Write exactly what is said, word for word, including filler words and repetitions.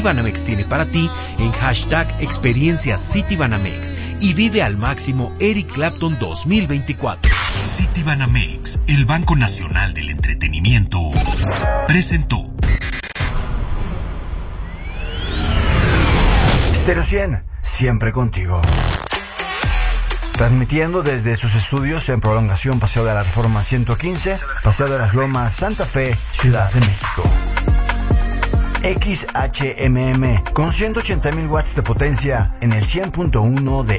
Banamex tiene para ti en hashtag Experiencia City Banamex y vive al máximo Eric Clapton dos mil veinticuatro. City Banamex, el Banco Nacional del Entretenimiento, presentó Stereo cien, siempre contigo. Transmitiendo desde sus estudios en Prolongación Paseo de la Reforma ciento quince, Paseo de las Lomas, Santa Fe, Ciudad de México. X H M M con ciento ochenta mil watts de potencia en el cien punto uno de